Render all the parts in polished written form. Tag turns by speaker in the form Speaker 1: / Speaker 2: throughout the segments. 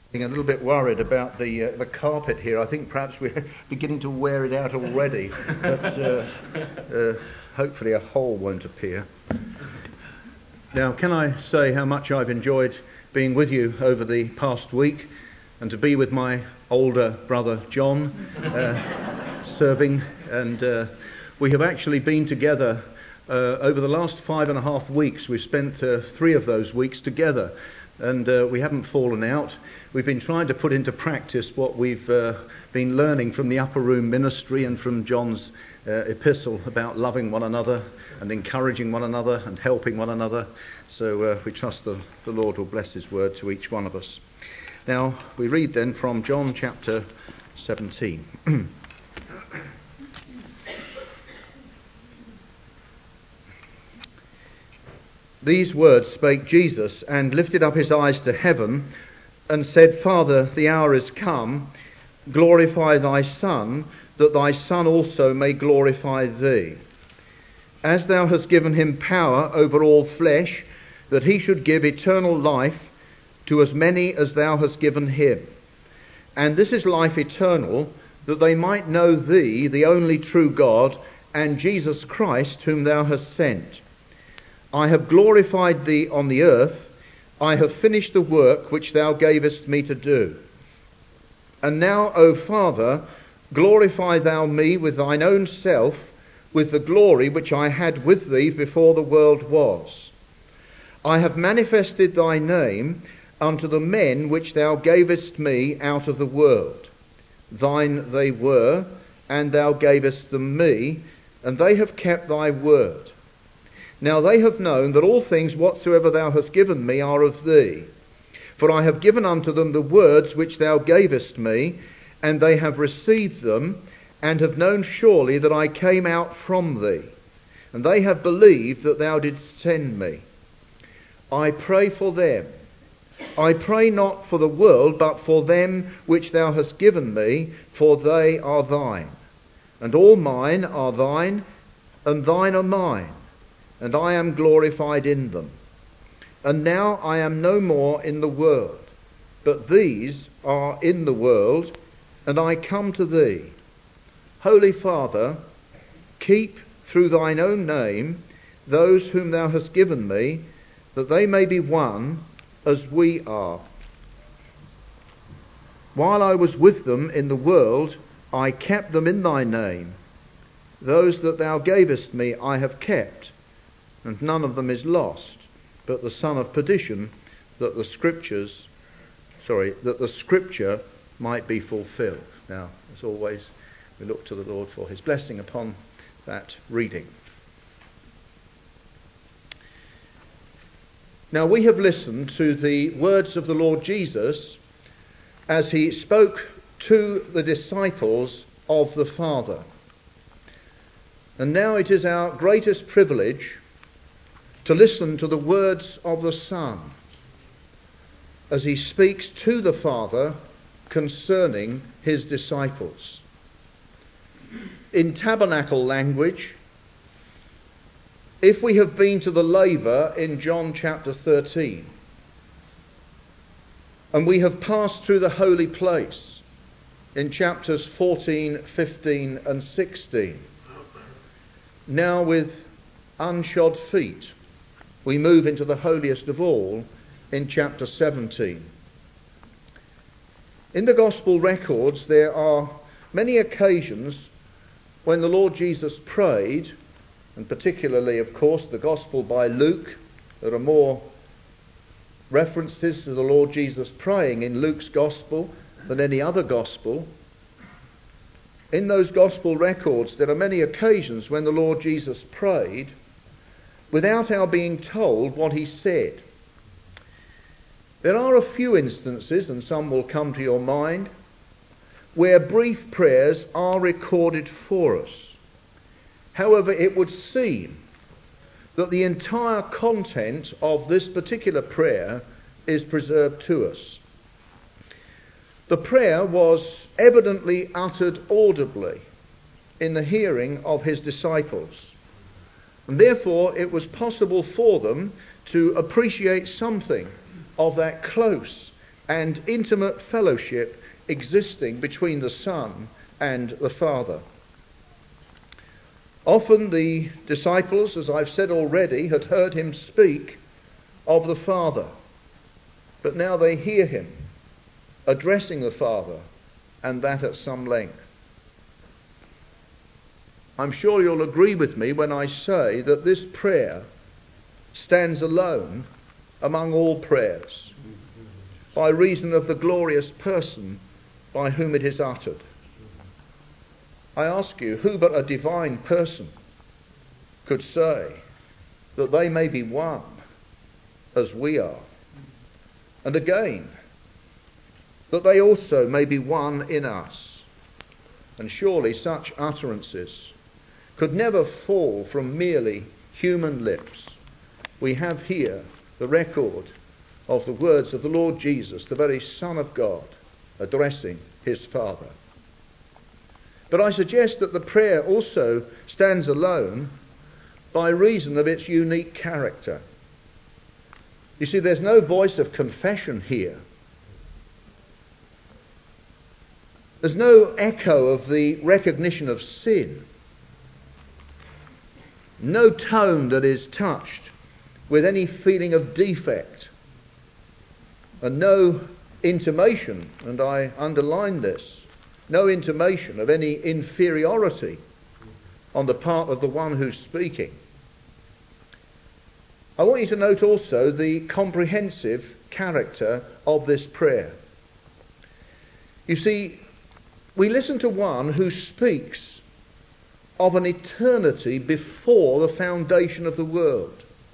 Speaker 1: A little bit worried about the carpet here. I think perhaps we're beginning to wear it out already, but hopefully a hole won't appear. Now, can I say how much I've enjoyed being with you over the past week, and to be with my older brother John serving, and we have actually been together over the last 5.5 weeks. We've spent 3 of those weeks together, and we haven't fallen out. We've been trying to put into practice what we've been learning from the upper room ministry and from John's epistle about loving one another and encouraging one another and helping one another. So we trust the Lord will bless his word to each one of us. Now we read then from John chapter 17. These words spake Jesus, and lifted up his eyes to heaven, and said, Father, the hour is come, glorify thy Son, that thy Son also may glorify thee. As thou hast given him power over all flesh, that he should give eternal life to as many as thou hast given him. And this is life eternal, that they might know thee, the only true God, and Jesus Christ, whom thou hast sent. I have glorified thee on the earth. I have finished the work which thou gavest me to do. And now, O Father, glorify thou me with thine own self, with the glory which I had with thee before the world was. I have manifested thy name unto the men which thou gavest me out of the world. Thine they were, and thou gavest them me, and they have kept thy word. Now they have known that all things whatsoever thou hast given me are of thee. For I have given unto them the words which thou gavest me, and they have received them, and have known surely that I came out from thee. And they have believed that thou didst send me. I pray for them. I pray not for the world, but for them which thou hast given me, for they are thine. And all mine are thine, and thine are mine. And I am glorified in them. And now I am no more in the world, but these are in the world, and I come to thee. Holy Father, keep through thine own name those whom thou hast given me, that they may be one as we are. While I was with them in the world, I kept them in thy name. Those that thou gavest me I have kept, and none of them is lost, but the son of perdition, that the scripture might be fulfilled. Now, as always, we look to the Lord for his blessing upon that reading. Now, we have listened to the words of the Lord Jesus as he spoke to the disciples of the Father. And now it is our greatest privilege to listen to the words of the Son as he speaks to the Father concerning his disciples. In tabernacle language, if we have been to the laver in John chapter 13, and we have passed through the holy place in chapters 14, 15 and 16, now with unshod feet, we move into the holiest of all in chapter 17. In the gospel records, there are many occasions when the Lord Jesus prayed, and particularly, of course, the gospel by Luke. There are more references to the Lord Jesus praying in Luke's gospel than any other gospel. In those gospel records, there are many occasions when the Lord Jesus prayed without our being told what he said. There are a few instances, and some will come to your mind, where brief prayers are recorded for us. However, it would seem that the entire content of this particular prayer is preserved to us. The prayer was evidently uttered audibly in the hearing of his disciples. And therefore, it was possible for them to appreciate something of that close and intimate fellowship existing between the Son and the Father. Often the disciples, as I've said already, had heard him speak of the Father, but now they hear him addressing the Father, and that at some length. I'm sure you'll agree with me when I say that this prayer stands alone among all prayers by reason of the glorious person by whom it is uttered. I ask you, who but a divine person could say that they may be one as we are? And again, that they also may be one in us. And surely such utterances could never fall from merely human lips. We have here the record of the words of the Lord Jesus, the very Son of God, addressing his Father. But I suggest that the prayer also stands alone by reason of its unique character. You see, there's no voice of confession here. There's no echo of the recognition of sin. No tone that is touched with any feeling of defect. And no intimation, and I underline this, no intimation of any inferiority on the part of the one who's speaking. I want you to note also the comprehensive character of this prayer. You see, we listen to one who speaks of an eternity before the foundation of the world.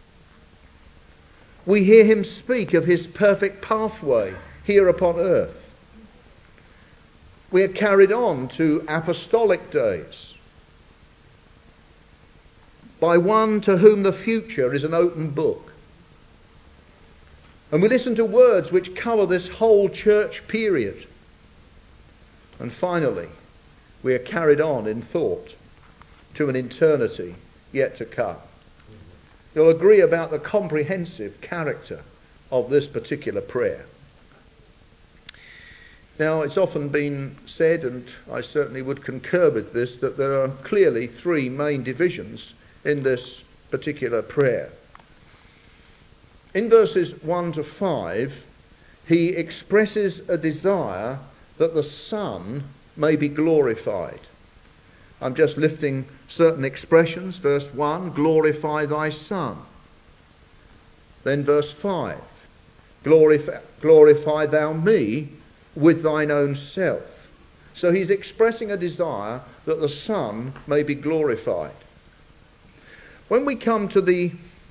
Speaker 1: We hear him speak of his perfect pathway here upon earth. We are carried on to apostolic days by one to whom the future is an open book. And we listen to words which cover this whole church period. And finally, we are carried on in thought to an eternity yet to come. You'll agree about the comprehensive character of this particular prayer. Now, it's often been said, and I certainly would concur with this, that there are clearly three main divisions in this particular prayer. In verses 1 to 5, he expresses a desire that the Son may be glorified. I'm just lifting certain expressions. Verse 1, glorify thy Son. Then verse 5, glorify thou me with thine own self. So he's expressing a desire that the Son may be glorified. When we come to the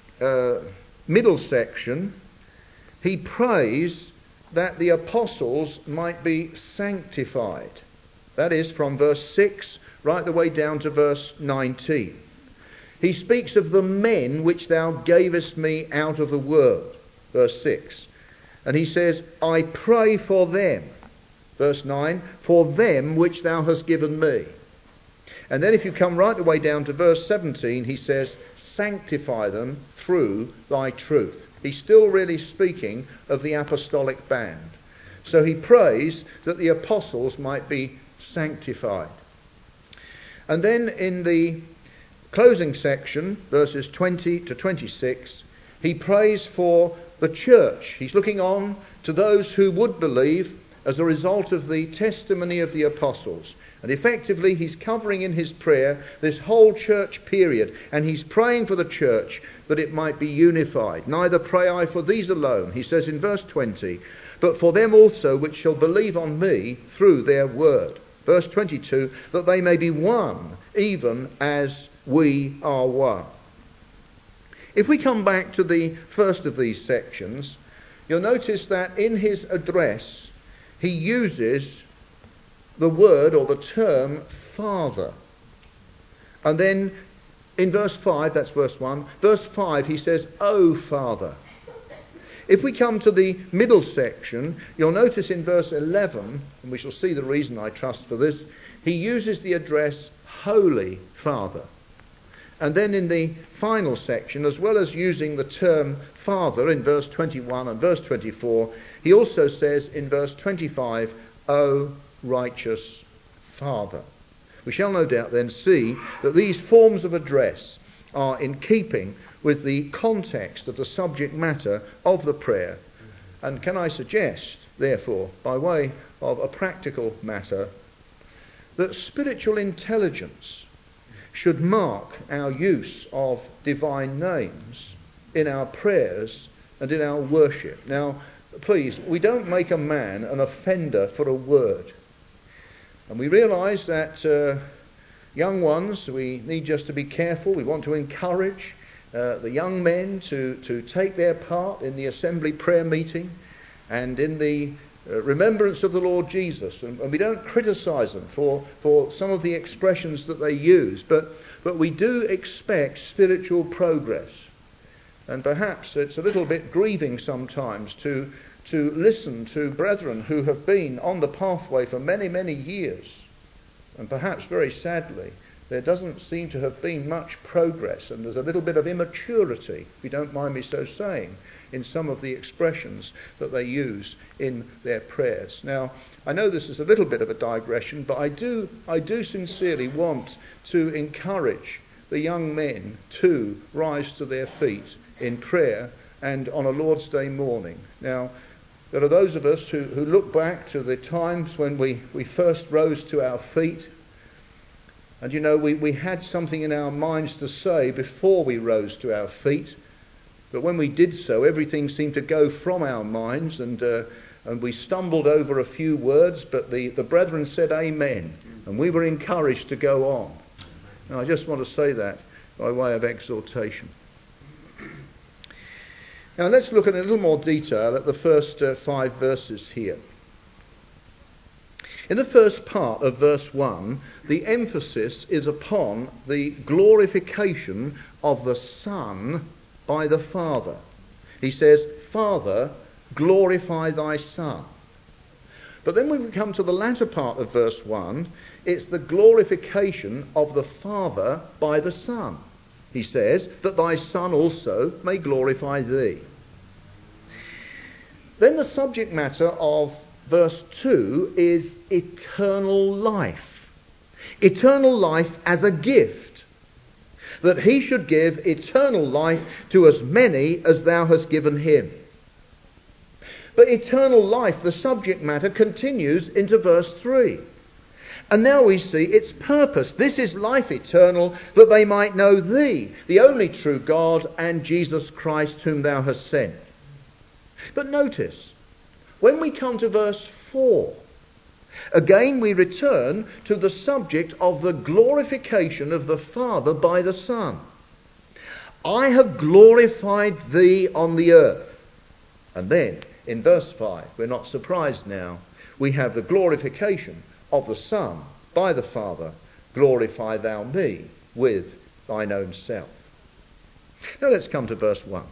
Speaker 1: middle section, he prays that the apostles might be sanctified. That is from verse 6 right the way down to verse 19. He speaks of the men which thou gavest me out of the world, verse 6. And he says, I pray for them, verse 9, for them which thou hast given me. And then if you come right the way down to verse 17, he says, sanctify them through thy truth. He's still really speaking of the apostolic band. So he prays that the apostles might be sanctified. And then in the closing section, verses 20 to 26, he prays for the church. He's looking on to those who would believe as a result of the testimony of the apostles. And effectively, he's covering in his prayer this whole church period, and he's praying for the church that it might be unified. Neither pray I for these alone, he says in verse 20, but for them also which shall believe on me through their word. Verse 22, that they may be one, even as we are one. If we come back to the first of these sections, you'll notice that in his address, he uses the word or the term Father. And then in verse 5, that's verse 1, verse 5 he says, O Father. If we come to the middle section, you'll notice in verse 11, and we shall see the reason I trust for this, he uses the address Holy Father. And then in the final section, as well as using the term Father in verse 21 and verse 24, he also says in verse 25, O righteous Father. We shall no doubt then see that these forms of address are in keeping with the context of the subject matter of the prayer. And can I suggest, therefore, by way of a practical matter, that spiritual intelligence should mark our use of divine names in our prayers and in our worship. Now, please, we don't make a man an offender for a word. And we realise that young ones, we need just to be careful. We want to encourage the young men to take their part in the assembly prayer meeting and in the remembrance of the Lord Jesus. And we don't criticise them for some of the expressions that they use, but we do expect spiritual progress. And perhaps it's a little bit grieving sometimes to listen to brethren who have been on the pathway for many, many years. And perhaps very sadly, there doesn't seem to have been much progress, and there's a little bit of immaturity, if you don't mind me so saying, in some of the expressions that they use in their prayers. Now, I know this is a little bit of a digression, but I do sincerely want to encourage the young men to rise to their feet in prayer and on a Lord's Day morning. Now, there are those of us who look back to the times when we first rose to our feet. And you know, we had something in our minds to say before we rose to our feet. But when we did so, everything seemed to go from our minds, and we stumbled over a few words, but the brethren said amen, and we were encouraged to go on. Now, I just want to say that by way of exhortation. Now let's look at a little more detail at the first 5 verses here. In the first part of verse 1, the emphasis is upon the glorification of the Son by the Father. He says, Father, glorify thy Son. But then when we come to the latter part of verse 1, it's the glorification of the Father by the Son. He says, that thy Son also may glorify thee. Then the subject matter of verse 2 is eternal life. Eternal life as a gift. That he should give eternal life to as many as thou hast given him. But eternal life, the subject matter, continues into verse 3. And now we see its purpose. This is life eternal, that they might know thee, the only true God, and Jesus Christ, whom thou hast sent. But notice, when we come to verse 4, again we return to the subject of the glorification of the Father by the Son. I have glorified thee on the earth. And then, in verse 5, we're not surprised now, we have the glorification of the Son by the Father. Glorify thou me with thine own self. Now let's come to verse 1.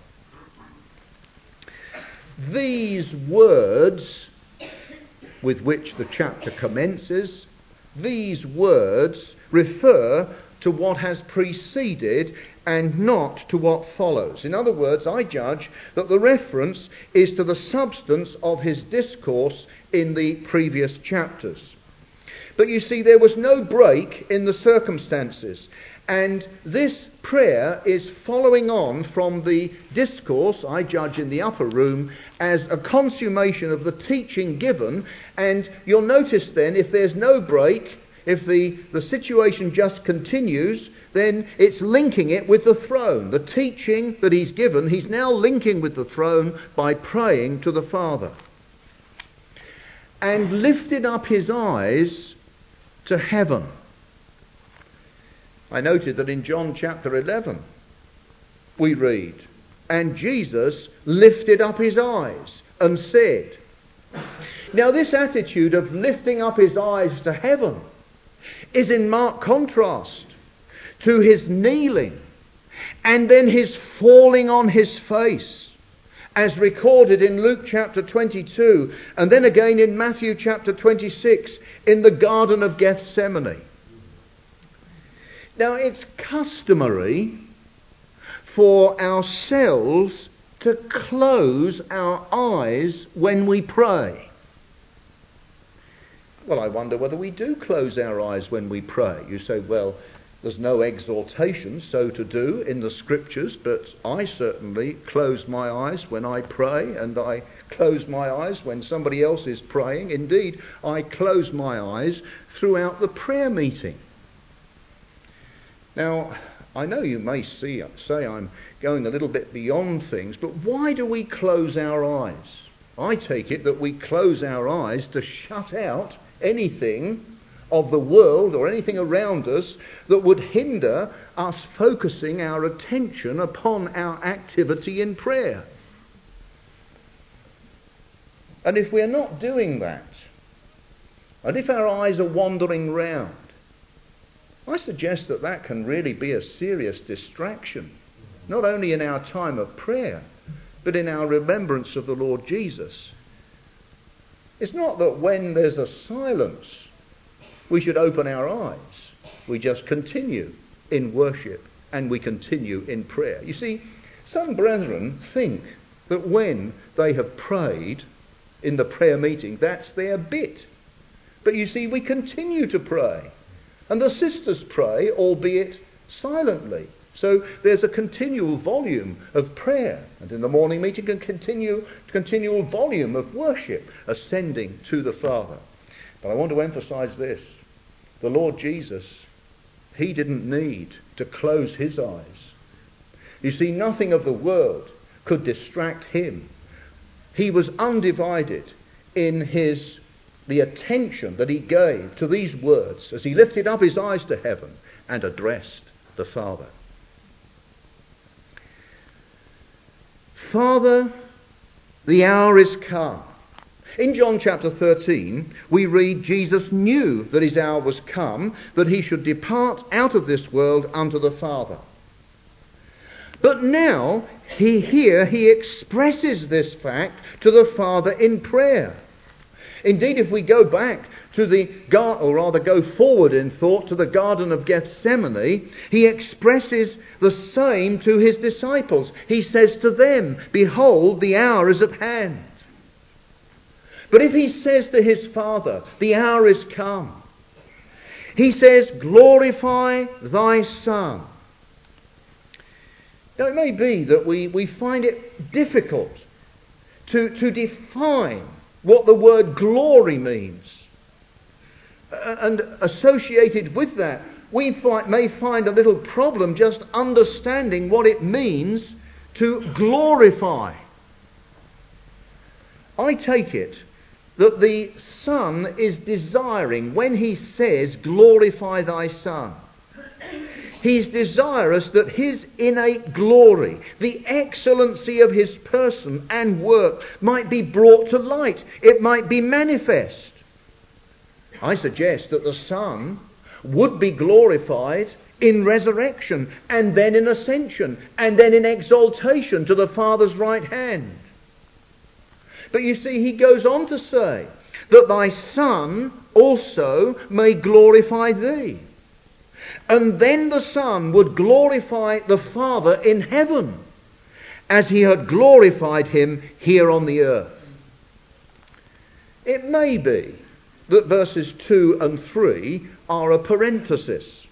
Speaker 1: These words with which the chapter commences, these words refer to what has preceded and not to what follows. In other words, I judge that the reference is to the substance of his discourse in the previous chapters. But you see, there was no break in the circumstances. And this prayer is following on from the discourse, I judge, in the upper room as a consummation of the teaching given. And you'll notice then, if there's no break, if the situation just continues, then it's linking it with the throne. The teaching that he's given, he's now linking with the throne by praying to the Father. And lifted up his eyes to heaven. I noted that in John chapter 11 we read, and Jesus lifted up his eyes and said. Now this attitude of lifting up his eyes to heaven is in marked contrast to his kneeling and then his falling on his face, as recorded in Luke chapter 22 and then again in Matthew chapter 26 in the Garden of Gethsemane. Now it's customary for ourselves to close our eyes when we pray. Well, I wonder whether we do close our eyes when we pray. You say, well, there's no exhortation so to do in the scriptures, but I certainly close my eyes when I pray, and I close my eyes when somebody else is praying. Indeed, I close my eyes throughout the prayer meeting. Now, I know you may say I'm going a little bit beyond things, but why do we close our eyes? I take it that we close our eyes to shut out anything of the world or anything around us that would hinder us focusing our attention upon our activity in prayer. And if we're not doing that, and if our eyes are wandering round, I suggest that that can really be a serious distraction, not only in our time of prayer, but in our remembrance of the Lord Jesus. It's not that when there's a silence, we should open our eyes. We just continue in worship and we continue in prayer. You see, some brethren think that when they have prayed in the prayer meeting, that's their bit. But you see, we continue to pray. And the sisters pray, albeit silently. So there's a continual volume of prayer. And in the morning meeting, a continual volume of worship ascending to the Father. But I want to emphasize this. The Lord Jesus, he didn't need to close his eyes. You see, nothing of the world could distract him. He was undivided in the attention that he gave to these words as he lifted up his eyes to heaven and addressed the Father. Father, the hour is come. In John chapter 13, we read Jesus knew that his hour was come, that he should depart out of this world unto the Father. But now, he expresses this fact to the Father in prayer. Indeed, if we go back to go forward in thought to the Garden of Gethsemane, he expresses the same to his disciples. He says to them, behold, the hour is at hand. But if he says to his Father, the hour is come, he says, glorify thy Son. Now it may be that we find it difficult to define what the word glory means. And associated with that, we may find a little problem just understanding what it means to glorify. I take it that the Son is desiring, when he says, glorify thy Son, he's desirous that his innate glory, the excellency of his person and work, might be brought to light. It might be manifest. I suggest that the Son would be glorified in resurrection, and then in ascension, and then in exaltation to the Father's right hand. But you see, he goes on to say that thy Son also may glorify thee. And then the Son would glorify the Father in heaven, as he had glorified him here on the earth. It may be that verses 2 and 3 are a parenthesis.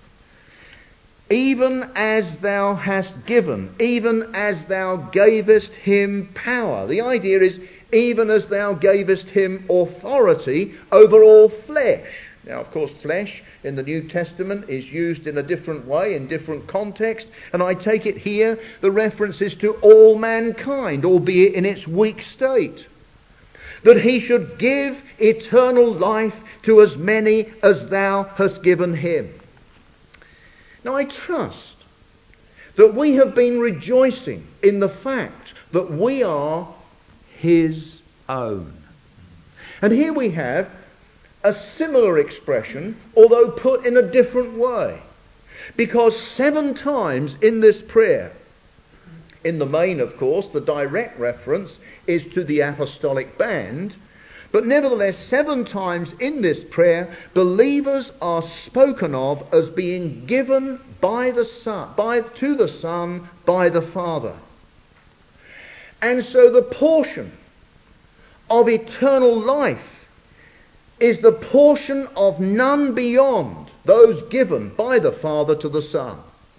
Speaker 1: Even as thou hast given, even as thou gavest him power. The idea is, even as thou gavest him authority over all flesh. Now, of course, flesh in the New Testament is used in a different way, in different context, and I take it here the reference is to all mankind, albeit in its weak state. That he should give eternal life to as many as thou hast given him. Now, I trust that we have been rejoicing in the fact that we are his own. And here we have a similar expression, although put in a different way. Because 7 times in this prayer, in the main, of course, the direct reference is to the apostolic band, but nevertheless, 7 times in this prayer, believers are spoken of as being given by the Son, to the Son by the Father. And so the portion of eternal life is the portion of none beyond those given by the Father to the Son.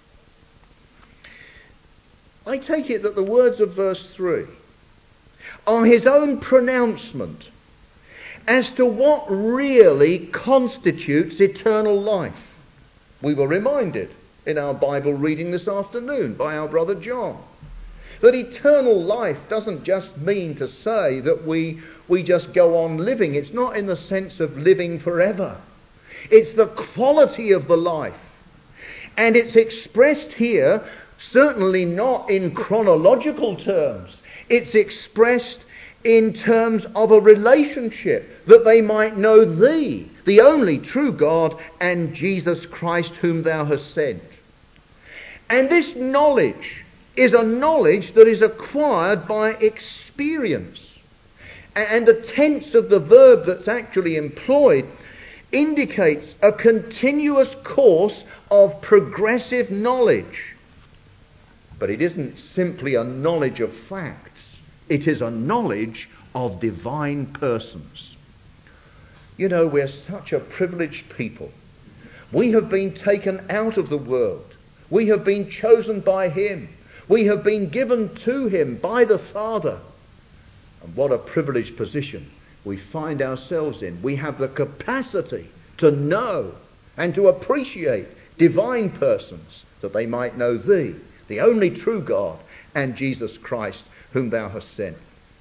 Speaker 1: I take it that the words of verse 3 are his own pronouncement as to what really constitutes eternal life. We were reminded in our Bible reading this afternoon by our brother John that eternal life doesn't just mean to say that we just go on living. It's not in the sense of living forever. It's the quality of the life. And it's expressed here certainly not in chronological terms. It's expressed in terms of a relationship, that they might know thee, the only true God, and Jesus Christ whom thou hast sent. And this knowledge is a knowledge that is acquired by experience. And the tense of the verb that's actually employed indicates a continuous course of progressive knowledge. But it isn't simply a knowledge of facts. It is a knowledge of divine persons. You know, we're such a privileged people. We have been taken out of the world. We have been chosen by him. We have been given to him by the Father. And what a privileged position we find ourselves in. We have the capacity to know and to appreciate divine persons, that they might know thee, the only true God, and Jesus Christ whom thou hast sent.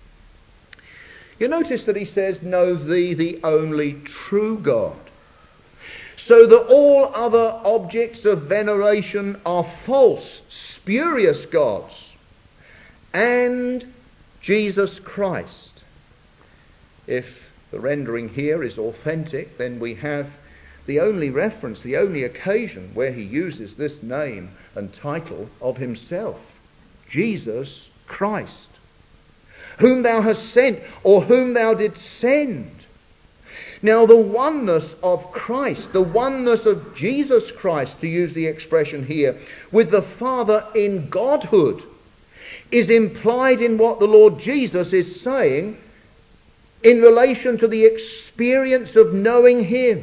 Speaker 1: You notice that he says, know thee, the only true God. So that all other objects of veneration are false, spurious gods. And Jesus Christ. If the rendering here is authentic, then we have the only reference, the only occasion where he uses this name and title of himself. Jesus Christ, whom thou hast sent, or whom thou didst send. Now the oneness of Christ, the oneness of Jesus Christ, to use the expression here, with the Father in Godhood, is implied in what the Lord Jesus is saying in relation to the experience of knowing him.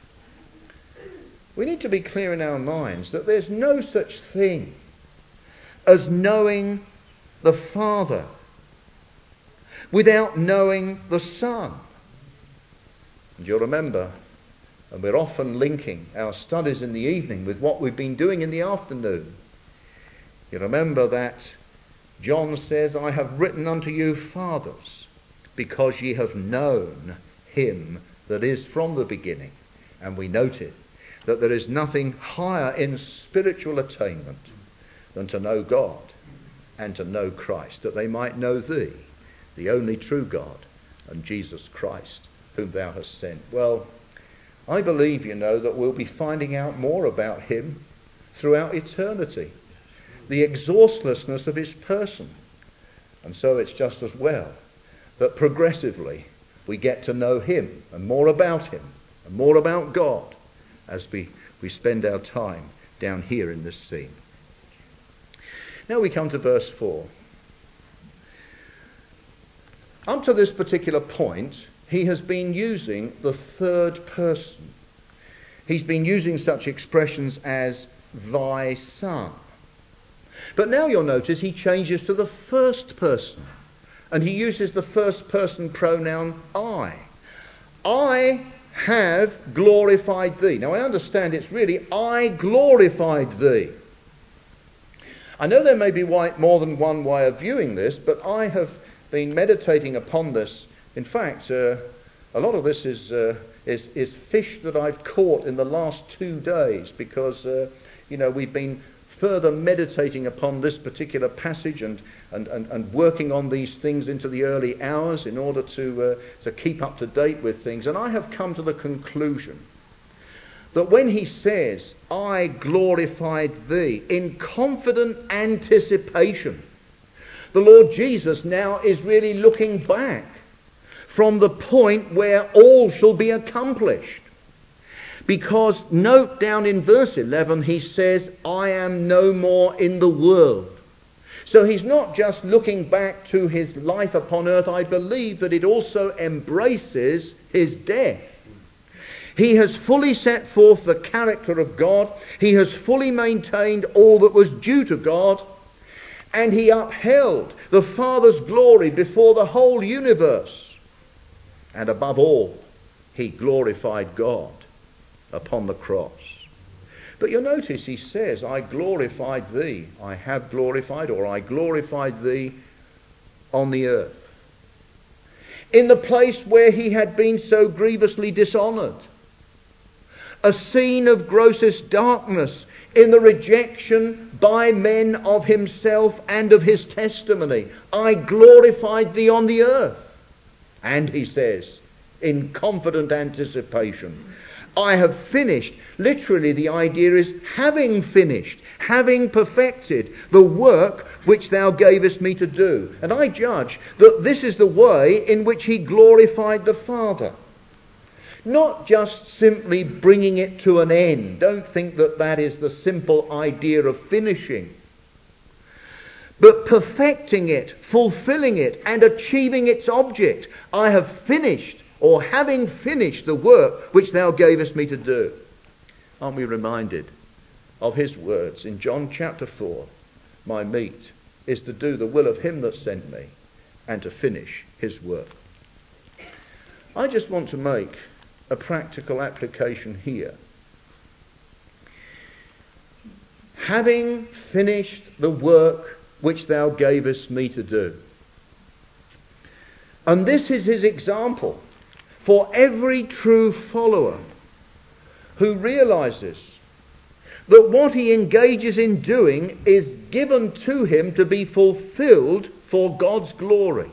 Speaker 1: We need to be clear in our minds that there's no such thing as knowing the Father without knowing the Son. And you'll remember, and we're often linking our studies in the evening with what we've been doing in the afternoon. You remember that John says, I have written unto you, fathers, because ye have known him that is from the beginning. And we noted that there is nothing higher in spiritual attainment than to know God and to know Christ, that they might know thee, the only true God, and Jesus Christ, whom thou hast sent. Well, I believe, you know, that we'll be finding out more about him throughout eternity, the exhaustlessness of his person. And so it's just as well that progressively we get to know him and more about him and more about God as we spend our time down here in this scene. Now we come to verse 4. Up to this particular point, he has been using the third person. He's been using such expressions as thy son. But now you'll notice he changes to the first person. And he uses the first person pronoun I. I have glorified thee. Now I understand it's really I glorified thee. I know there may be more than one way of viewing this, but I have been meditating upon this. In fact, a lot of this is fish that I've caught in the last 2 days, because we've been further meditating upon this particular passage and working on these things into the early hours in order to keep up to date with things. And I have come to the conclusion that when he says, I glorified thee, in confident anticipation, the Lord Jesus now is really looking back from the point where all shall be accomplished. Because note down in verse 11, he says, I am no more in the world. So he's not just looking back to his life upon earth. I believe that it also embraces his death. He has fully set forth the character of God. He has fully maintained all that was due to God. And he upheld the Father's glory before the whole universe. And above all, he glorified God upon the cross. But you'll notice he says, I glorified thee. I have glorified, or I glorified thee on the earth. In the place where he had been so grievously dishonoured. A scene of grossest darkness in the rejection by men of himself and of his testimony. I glorified thee on the earth. And he says, in confident anticipation, I have finished. Literally the idea is having finished, having perfected the work which thou gavest me to do. And I judge that this is the way in which he glorified the Father. Not just simply bringing it to an end. Don't think that that is the simple idea of finishing. But perfecting it, fulfilling it, and achieving its object. I have finished, or having finished the work which thou gavest me to do. Aren't we reminded of his words in John chapter 4? My meat is to do the will of him that sent me and to finish his work. I just want to make a practical application here. Having finished the work which thou gavest me to do. And this is his example for every true follower who realizes that what he engages in doing is given to him to be fulfilled for God's glory.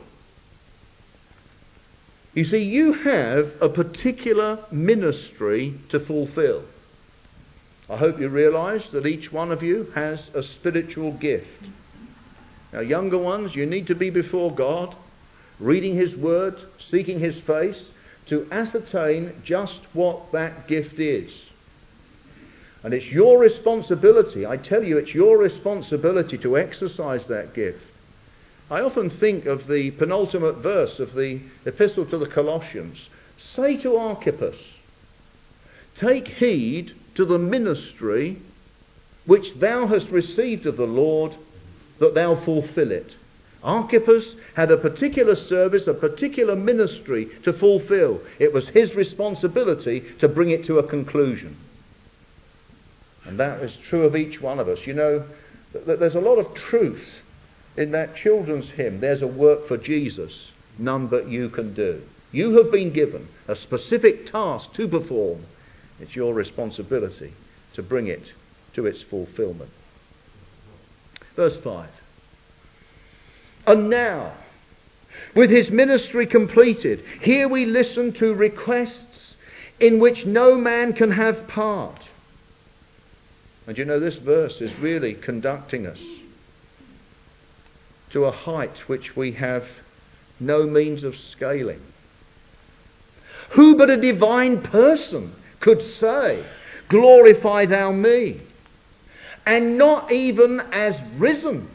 Speaker 1: You see, you have a particular ministry to fulfill. I hope you realise that each one of you has a spiritual gift. Now, younger ones, you need to be before God, reading his word, seeking his face, to ascertain just what that gift is. And it's your responsibility, I tell you, it's your responsibility to exercise that gift. I often think of the penultimate verse of the Epistle to the Colossians. Say to Archippus, take heed to the ministry which thou hast received of the Lord, that thou fulfill it. Archippus had a particular service, a particular ministry to fulfill. It was his responsibility to bring it to a conclusion. And that is true of each one of us. You know, there's a lot of truth in that children's hymn, there's a work for Jesus, none but you can do. You have been given a specific task to perform. It's your responsibility to bring it to its fulfillment. Verse 5. And now, with his ministry completed, here we listen to requests in which no man can have part. And you know, this verse is really conducting us to a height which we have no means of scaling. Who but a divine person could say, glorify thou me? And not even as risen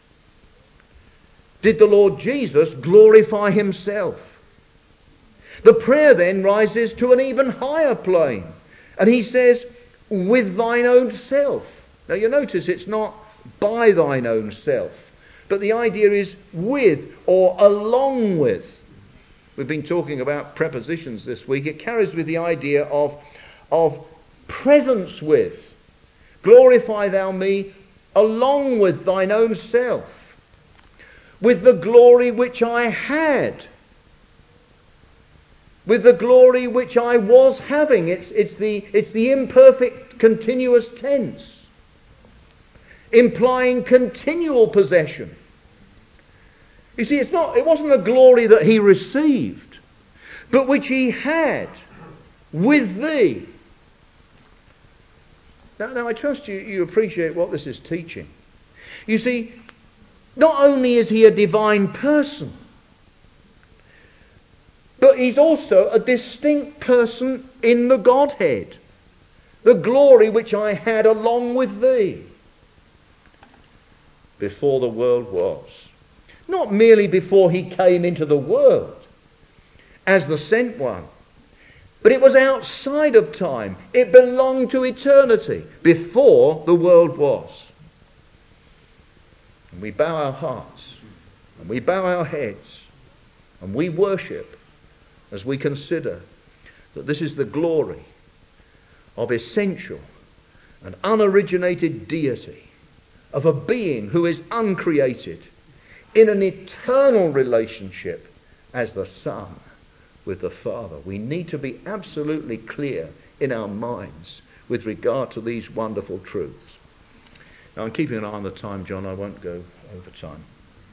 Speaker 1: did the Lord Jesus glorify himself. The prayer then rises to an even higher plane. And he says, with thine own self. Now you notice it's not by thine own self. But the idea is with or along with. We've been talking about prepositions this week. It carries with the idea of presence with. Glorify thou me along with thine own self. With the glory which I had. With the glory which I was having. It's the imperfect continuous tense. Implying continual possession. You see, it wasn't a glory that he received, but which he had with thee. Now I trust you appreciate what this is teaching. You see, not only is he a divine person, but he's also a distinct person in the Godhead. The glory which I had along with thee. before the world was. Not merely before he came into the world as the sent one, but it was outside of time. It belonged to eternity before the world was. And we bow our hearts and we bow our heads and we worship as we consider that this is the glory of essential and unoriginated deity, of a being who is uncreated in an eternal relationship as the Son with the Father. We need to be absolutely clear in our minds with regard to these wonderful truths. Now, I'm keeping an eye on the time, John. I won't go over time.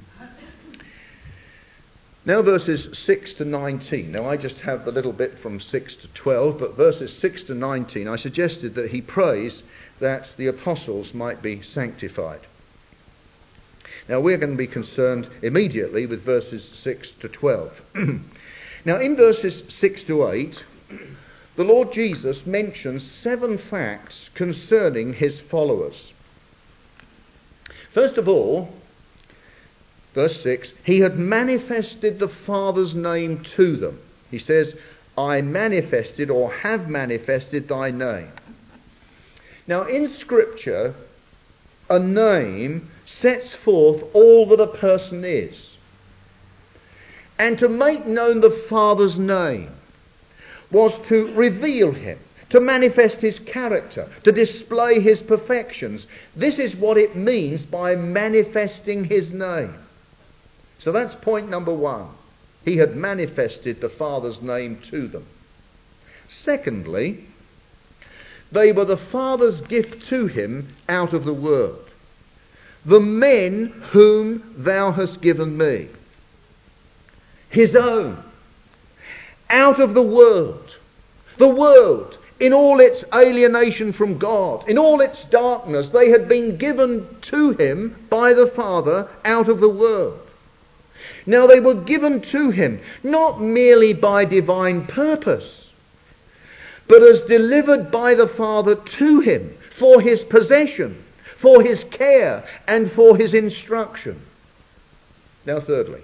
Speaker 1: Now verses 6 to 19. Now I just have the little bit from 6 to 12, but verses 6 to 19, I suggested that he prays that the apostles might be sanctified. Now we're going to be concerned immediately with verses 6 to 12. Now in verses 6 to 8, the Lord Jesus mentions 7 facts concerning his followers. First of all, verse 6, he had manifested the Father's name to them. He says, I manifested or have manifested thy name. Now in Scripture, a name sets forth all that a person is. And to make known the Father's name was to reveal him, to manifest his character, to display his perfections. This is what it means by manifesting his name. So that's point number 1. He had manifested the Father's name to them. Secondly, they were the Father's gift to him out of the world. The men whom thou hast given me. His own. Out of the world. The world, in all its alienation from God, in all its darkness, they had been given to him by the Father out of the world. Now they were given to him not merely by divine purpose, but as delivered by the Father to him for his possession, for his care, and for his instruction. Now thirdly,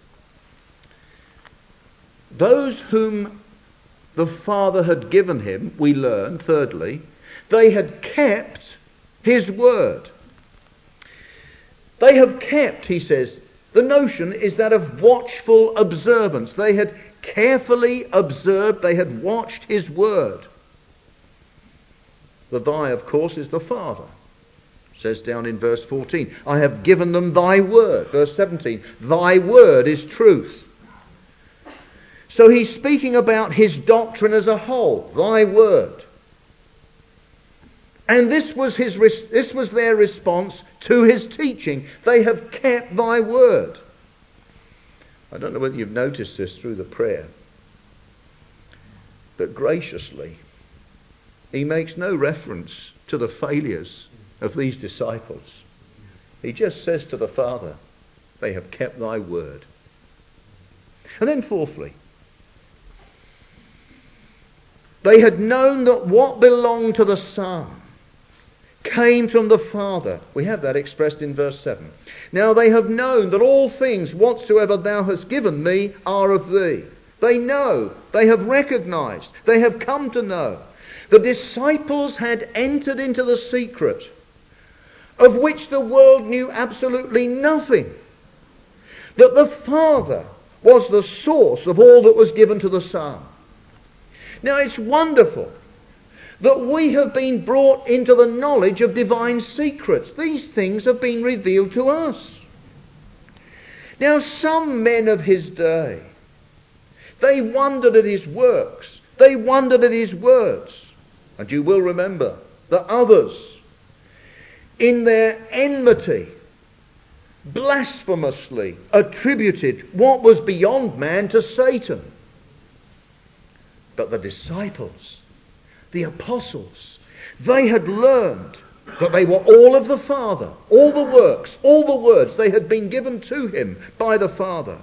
Speaker 1: those whom the Father had given him, we learn, thirdly, they had kept his word. They have kept, he says, the notion is that of watchful observance. They had carefully observed, they had watched his word. The thy, of course, is the Father. It says down in verse 14, I have given them thy word. Verse 17, thy word is truth. So he's speaking about his doctrine as a whole, thy word. And this was their response to his teaching. They have kept thy word. I don't know whether you've noticed this through the prayer, but graciously, he makes no reference to the failures of these disciples. He just says to the Father, they have kept thy word. And then fourthly, they had known that what belonged to the Son came from the Father. We have that expressed in verse 7. Now they have known that all things whatsoever thou hast given me are of thee. They know, they have recognized, they have come to know. The disciples had entered into the secret of which the world knew absolutely nothing. That the Father was the source of all that was given to the Son. Now it's wonderful that we have been brought into the knowledge of divine secrets. These things have been revealed to us. Now some men of his day, they wondered at his works. They wondered at his words. And you will remember that others, in their enmity, blasphemously attributed what was beyond man to Satan. But the disciples, the apostles, they had learned that they were all of the Father. All the works, all the words, they had been given to him by the Father.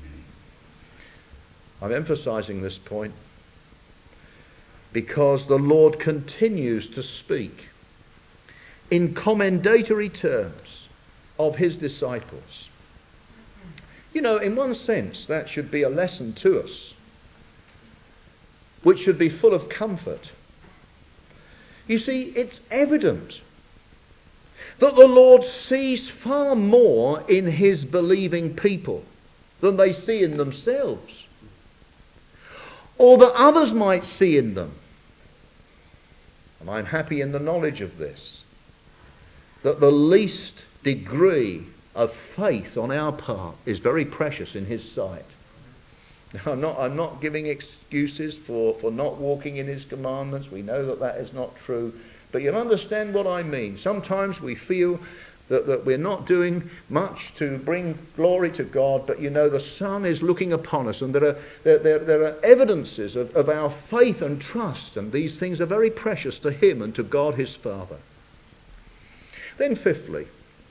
Speaker 1: I'm emphasizing this point because the Lord continues to speak in commendatory terms of his disciples. You know, in one sense, that should be a lesson to us, which should be full of comfort. You see, it's evident that the Lord sees far more in his believing people than they see in themselves, or that others might see in them. And I'm happy in the knowledge of this, that the least degree of faith on our part is very precious in his sight. Now, I'm not giving excuses for not walking in his commandments. We know that is not true. But you'll understand what I mean. Sometimes we feel that we're not doing much to bring glory to God, but you know the Son is looking upon us, and there are evidences of our faith and trust, and these things are very precious to him and to God his Father. Then fifthly,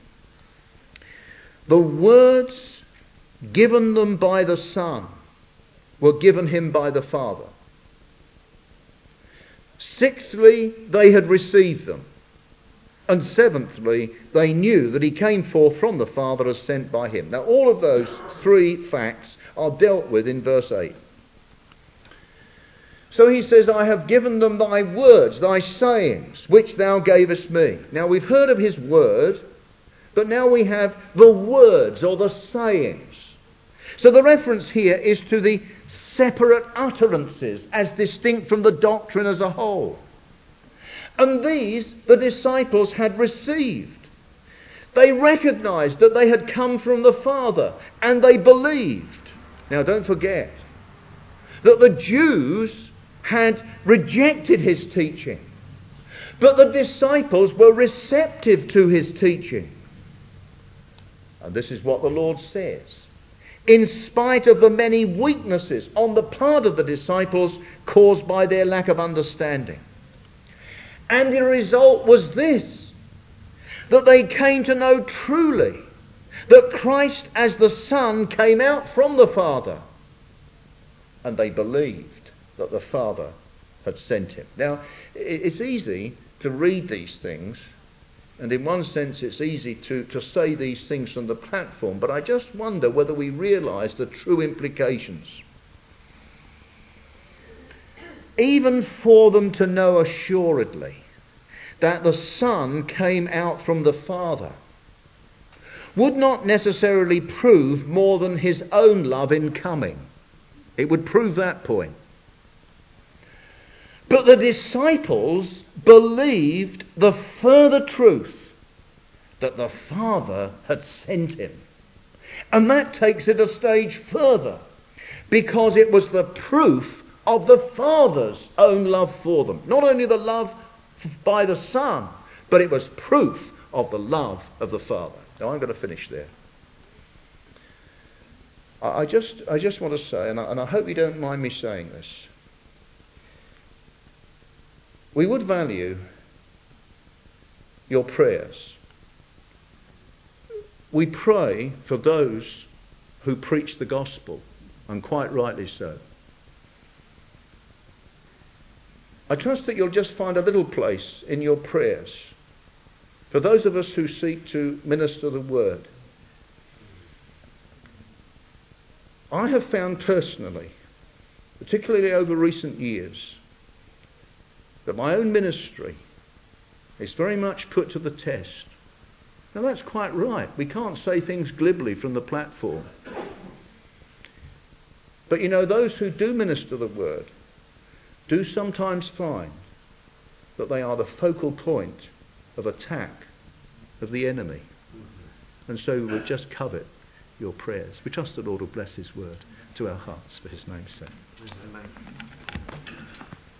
Speaker 1: the words given them by the Son were given him by the Father. Sixthly, they had received them. And seventhly, they knew that he came forth from the Father as sent by him. Now, all of those three facts are dealt with in verse 8. So he says, I have given them thy words, thy sayings, which thou gavest me. Now, we've heard of his word, but now we have the words or the sayings. So the reference here is to the separate utterances as distinct from the doctrine as a whole. And these the disciples had received. They recognized that they had come from the Father, and they believed. Now don't forget that the Jews had rejected his teaching, but the disciples were receptive to his teaching. And this is what the Lord says. In spite of the many weaknesses on the part of the disciples caused by their lack of understanding. And the result was this, that they came to know truly that Christ as the Son came out from the Father, and they believed that the Father had sent him. Now, it's easy to read these things, and in one sense it's easy to say these things from the platform, but I just wonder whether we realise the true implications. Even for them to know assuredly that the Son came out from the Father would not necessarily prove more than his own love in coming. It would prove that point. But the disciples believed the further truth that the Father had sent him. And that takes it a stage further, because it was the proof of the Father's own love for them. Not only the love by the Son, but it was proof of the love of the Father. Now I'm going to finish there. I just want to say, and I hope you don't mind me saying this, we would value your prayers. We pray for those who preach the gospel, and quite rightly so. I trust that you'll just find a little place in your prayers for those of us who seek to minister the word. I have found personally, particularly over recent years, that my own ministry is very much put to the test. Now that's quite right. We can't say things glibly from the platform. But you know, those who do minister the word do sometimes find that they are the focal point of attack of the enemy. And so we'll just covet your prayers. We trust the Lord will bless his word to our hearts for his name's sake. Amen.